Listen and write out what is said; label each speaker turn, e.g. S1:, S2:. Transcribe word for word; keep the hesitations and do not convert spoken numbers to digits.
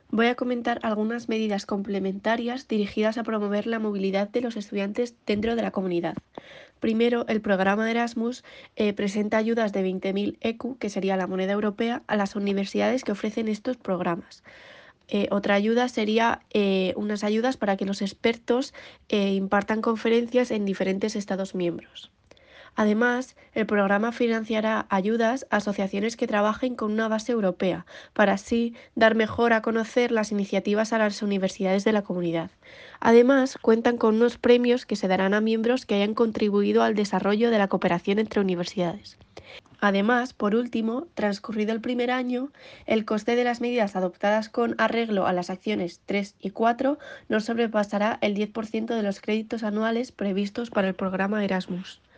S1: Voy a comentar algunas medidas complementarias dirigidas a promover la movilidad de los estudiantes dentro de la comunidad. Primero, el programa de Erasmus eh, presenta ayudas de veinte mil E Q, que sería la moneda europea, a las universidades que ofrecen estos programas. Eh, otra ayuda sería eh, unas ayudas para que los expertos eh, impartan conferencias en diferentes Estados miembros. Además, el programa financiará ayudas a asociaciones que trabajen con una base europea, para así dar mejor a conocer las iniciativas a las universidades de la comunidad. Además, cuentan con unos premios que se darán a miembros que hayan contribuido al desarrollo de la cooperación entre universidades. Además, por último, transcurrido el primer año, el coste de las medidas adoptadas con arreglo a las acciones tres y cuatro no sobrepasará el diez por ciento de los créditos anuales previstos para el programa Erasmus.